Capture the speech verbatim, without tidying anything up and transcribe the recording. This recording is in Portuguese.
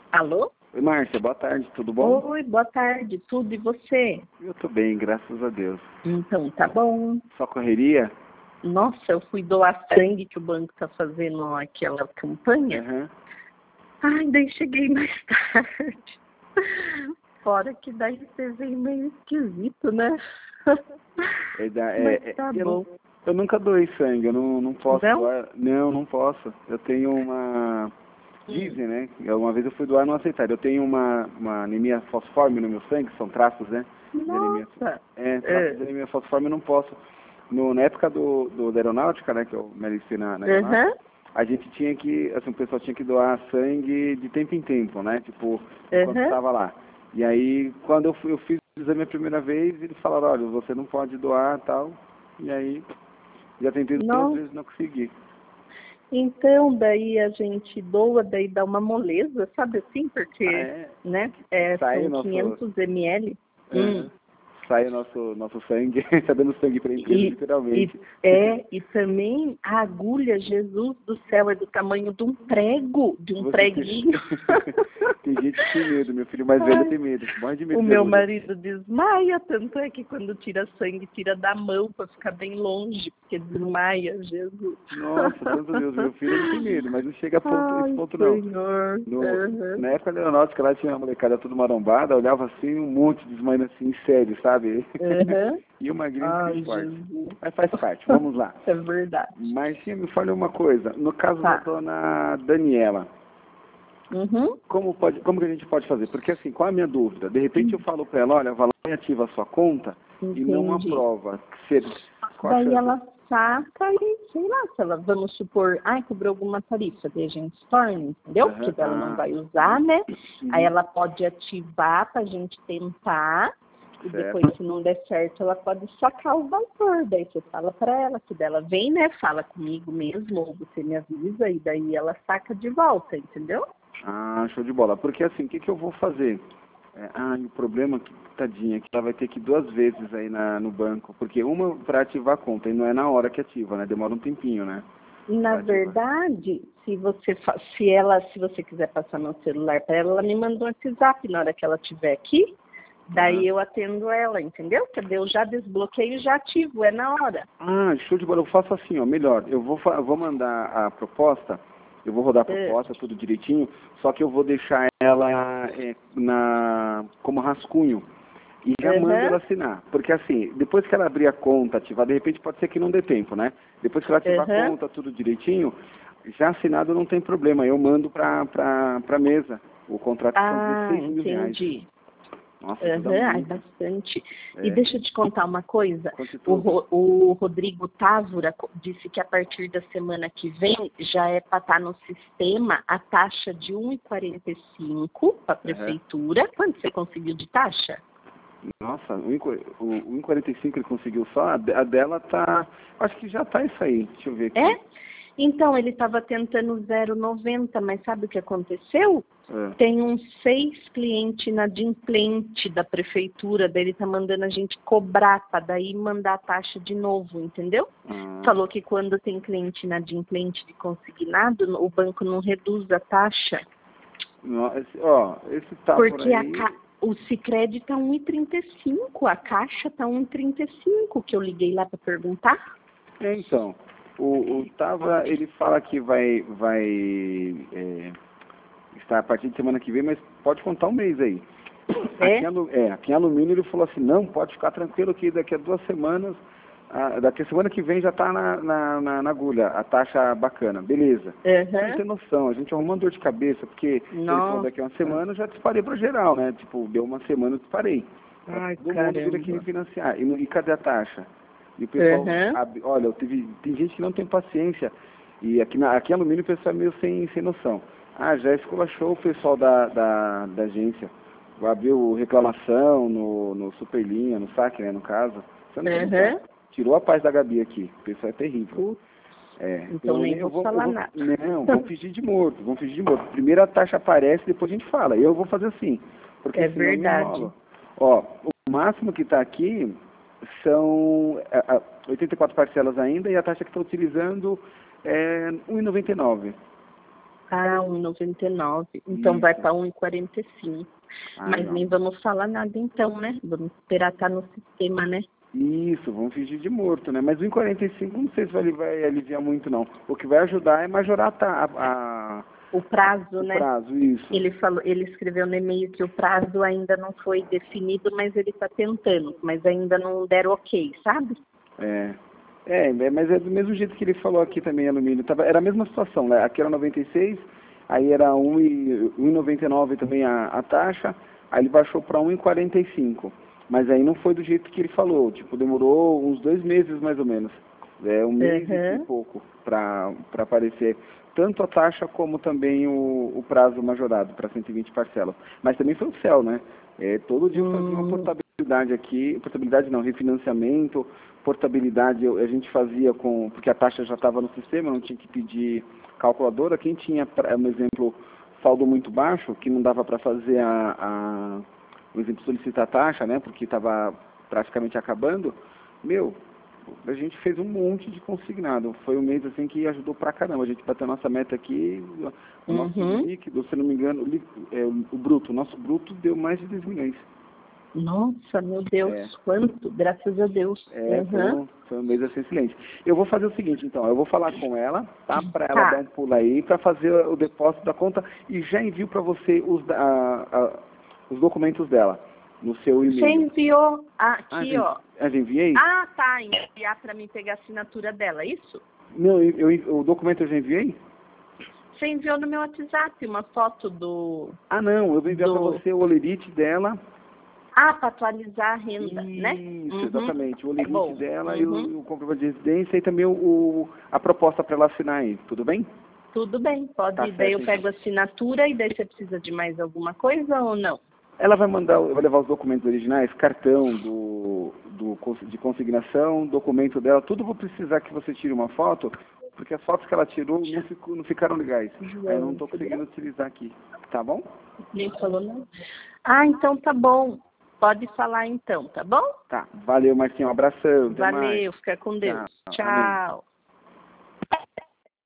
Alô? Oi, Márcia, boa tarde, tudo bom? Oi, boa tarde, tudo e você? Eu tô bem, graças a Deus. Então, tá bom. Só correria? Nossa, eu fui doar sangue que o banco tá fazendo aquela campanha. Uhum. Ai, daí cheguei mais tarde. Fora que daí você veio meio esquisito, né? É, da- é, Mas é, tá eu, bom. eu nunca doei sangue, eu não, não posso Não? doar. Não, não posso. Eu tenho uma... Dizem, né? Uma vez eu fui doar e não aceitaram. Eu tenho uma, uma anemia fosforme no meu sangue, são traços, né? De anemia, Nossa. é, traços É. de anemia fosforme eu não posso. No, na época do, do, da aeronáutica, né? Que eu me alistei na, na aeronáutica, Uhum. a gente tinha que, assim, o pessoal tinha que doar sangue de tempo em tempo, né? Tipo, enquanto Uhum. estava lá. E aí, quando eu, fui, eu fiz o exame a primeira vez, eles falaram, olha, você não pode doar e tal. E aí, já tentei duas Não. vezes, não consegui. Então, daí a gente doa, daí dá uma moleza, sabe assim? Porque, Ah, é? né, é, Sai o são nosso... quinhentos mililitros. Hum. Uhum. Sai o nosso, nosso sangue, tá dando sangue para a empresa, E, e, literalmente. é, e também a agulha, Jesus do céu, é do tamanho de um prego, de um Você tem... preguinho. tem gente que tem medo, meu filho mais velho Ai, tem medo, morre de medo o de meu agulha. marido desmaia, tanto é que quando tira sangue, tira da mão para ficar bem longe, porque desmaia, Jesus. Nossa, santo Deus, meu filho ele tem medo, mas não chega a ponto, esse Ai, ponto não. Senhor. No, Uhum. na época da aeronáutica lá tinha uma molecada tudo marombada, olhava assim, um monte desmaiando assim, sério, sabe? Uhum. E o magrinho Ai, ficou forte. Jesus. Mas faz parte, vamos lá. É verdade. Marcinha, me fale uma coisa, no caso da Tá. dona Daniela, Uhum. como, pode, como que a gente pode fazer? Porque assim, qual é a minha dúvida? De repente eu falo para ela, olha, vai lá e ativa a sua conta e não Entendi. aprova. Se, qual a Daí chance? ela saca e, sei lá, se ela, vamos supor, ai, cobrou alguma tarifa, daí a gente torna, entendeu? Aham, Porque ela não ah, vai usar, né? uhum, Aí ela pode ativar pra gente tentar, e depois, certo. se não der certo, ela pode sacar o valor. Daí você fala pra ela que dela vem, né? Fala comigo mesmo, ou você me avisa, e daí ela saca de volta, entendeu? Ah, show de bola. Porque assim, o que, que eu vou fazer? É, ah, e o problema, que, tadinha, que ela vai ter que ir duas vezes aí na, no banco. Porque uma para ativar a conta, e não é na hora que ativa, né? Demora um tempinho, né? Na Pra ativar. verdade, se você fa- se ela, se você quiser passar meu celular para ela, ela me mandou um WhatsApp na hora que ela estiver aqui. Aham. Daí eu atendo ela, entendeu? Cadê? Eu já desbloqueio e já ativo, é na hora. Ah, show de bola. Eu faço assim, ó, melhor. Eu vou, fa- eu vou mandar a proposta, eu vou rodar a É. proposta, tudo direitinho, só que eu vou deixar ela é, na, como rascunho. E já mando Aham, ela assinar. Porque assim, depois que ela abrir a conta, ativar, de repente pode ser que não dê tempo, né? Depois que ela ativar a aham. conta, tudo direitinho, já assinado não tem problema. Eu mando pra, pra, pra mesa. O contrato são Ah, dezesseis mil reais. entendi. Nossa, ajuda Aham, ai, muito. bastante. E É, deixa eu te contar uma coisa. conte O, tudo. Ro- o Rodrigo Távora co- disse que a partir da semana que vem já é para estar no sistema a taxa de um e quarenta e cinco para a Aham. prefeitura. Quanto você conseguiu de taxa? Nossa, o um e quarenta e cinco ele conseguiu só, a de- a dela tá, acho que já tá isso aí, deixa eu ver aqui. É? Então, ele estava tentando zero vírgula noventa, mas sabe o que aconteceu? É. Tem uns seis clientes inadimplente da prefeitura, daí ele tá mandando a gente cobrar para daí mandar a taxa de novo, entendeu? Ah, Falou que quando tem cliente inadimplente de consignado, o banco não reduz a taxa, no- esse, ó, esse tá por porque a aí, ca... o Sicredi tá um e trinta e cinco, a Caixa tá um e trinta e cinco, que eu liguei lá para perguntar. é, então, o, o Tava, ele fala que vai, vai é, estar a partir de semana que vem, mas pode contar um mês aí. Aqui, É? em alu- é, aqui em alumínio ele falou assim, não, pode ficar tranquilo que daqui a duas semanas, a, daqui a semana que vem já está na, na, na, na agulha, a taxa bacana, beleza. Você não Aham. tem noção, a gente arrumou uma dor de cabeça, porque ele falou daqui a uma Nossa. semana eu já disparei para geral, né? Tipo, deu uma semana eu disparei. Pra Ai, todo mundo vir aqui caramba. refinanciar. E, no- e cadê a taxa? E o pessoal, Aham. ab- olha, eu tive, tem gente que não tem paciência. E aqui, na, aqui em alumínio o pessoal é meio sem, sem noção. Ah, já esculachou o pessoal da, da, da agência. Abriu reclamação no, no Superlinha, no saque, né, no caso. Você não tem noção. Aham. Tirou a paz da Gabi aqui. O pessoal é terrível. Putz, É, então eu, nem eu vou vou, eu falar vou, nada. não, vamos fingir de morto, vamos fingir de morto. Primeiro a taxa aparece, depois a gente fala. Eu vou fazer assim, porque É senão me verdade. enrola. Ó, o máximo que está aqui são é, é, oitenta e quatro parcelas ainda e a taxa que estou utilizando é um e noventa e nove. Ah, um e noventa e nove. Então Isso. vai para um e quarenta e cinco. Ah, Mas não. nem vamos falar nada então, né? Vamos esperar estar no sistema, né? Isso, vamos fingir de morto, né? Mas o um e quarenta e cinco não sei se vai, vai aliviar muito, não. O que vai ajudar é majorar a, a, O prazo, o né? prazo, isso. Ele falou, ele escreveu no e-mail que o prazo ainda não foi definido, mas ele está tentando, mas ainda não deram ok, sabe? É. É, mas é do mesmo jeito que ele falou aqui também, alumínio. Tava, era a mesma situação, né? Aqui era noventa e seis, aí era um e noventa e nove também a, a taxa, aí ele baixou para um e quarenta e cinco. Mas aí não foi do jeito que ele falou, tipo, demorou uns dois meses mais ou menos. É, um mês Uhum. e pouco para aparecer tanto a taxa como também o, o prazo majorado para cento e vinte parcelas. Mas também foi o céu, né? É, todo dia eu fazia uma Hum, portabilidade aqui, portabilidade não, refinanciamento, portabilidade eu- a gente fazia com, porque a taxa já estava no sistema, não tinha que pedir calculadora. Quem tinha, pra, um exemplo, saldo muito baixo, que não dava para fazer a, a, por exemplo, solicitar a taxa, né, porque estava praticamente acabando, meu, a gente fez um monte de consignado. Foi um mês assim que ajudou pra caramba. A gente bateu a nossa meta aqui, o nosso uhum. líquido, se não me engano, o, líquido, é, o bruto, o nosso bruto deu mais de dez milhões. Nossa, meu Deus, É. quanto, graças a Deus. É, foi Uhum. um, foi um mês assim excelente. Eu vou fazer o seguinte, então, eu vou falar com ela, tá? Para ela dar Tá, um pulo aí, para fazer o depósito da conta e já envio para você os, da- a, a, os documentos dela no seu você e-mail. enviou Ah, aqui, já, ó. ah, já enviei? Ah, tá, enviar para mim pegar a assinatura dela, é isso? Não, eu, eu- o documento eu já enviei? Você enviou no meu WhatsApp uma foto do... Ah, não, eu vou enviar para do... você o olerite dela. Ah, para atualizar a renda, né? Isso, Uhum. exatamente. O É olerite bom. dela e Uhum. o, o comprovante de residência e também o, o- a proposta para ela assinar aí. Tudo bem? Tudo bem, Tá pode. Daí certo, eu então. pego a assinatura e daí você precisa de mais alguma coisa ou não? Ela vai mandar, vai levar os documentos originais, cartão do, do, cons- de consignação, documento dela, tudo vou precisar que você tire uma foto, porque as fotos que ela tirou não, ficou, não ficaram legais. Aí eu não estou conseguindo utilizar aqui, tá bom? Nem falou nada. Ah, então tá bom. Pode falar então, tá bom? Tá, valeu Marcinho, um abração, até mais. Valeu, fica com Deus. Tchau, amém. Tchau.